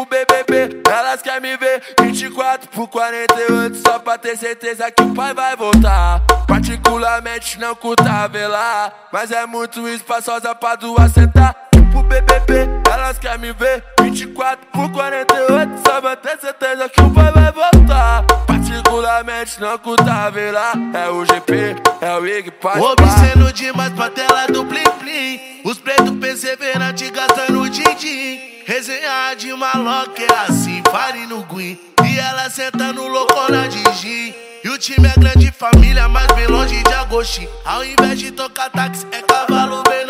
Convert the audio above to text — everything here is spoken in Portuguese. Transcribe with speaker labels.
Speaker 1: pro BBB, elas querem me ver 24 por 48, só pra ter certeza que o pai vai voltar. Particularmente não curta velar, mas é muito espaçosa pra duas sentar. Pro BBB, elas querem me ver 24 por 48, só pra ter certeza que o pai vai voltar. Particularmente não curta velar, é o GP, é o Ig, pode
Speaker 2: obsceno demais pra tela do Plim Plim, os pretos perseverantes gastando din-din. Resenha de maloca é assim, pare no Guim, e ela sentando loucona de gin. E o time é grande família, mas bem longe de Agostinho. Ao invés de tocar táxi, é cavalo bem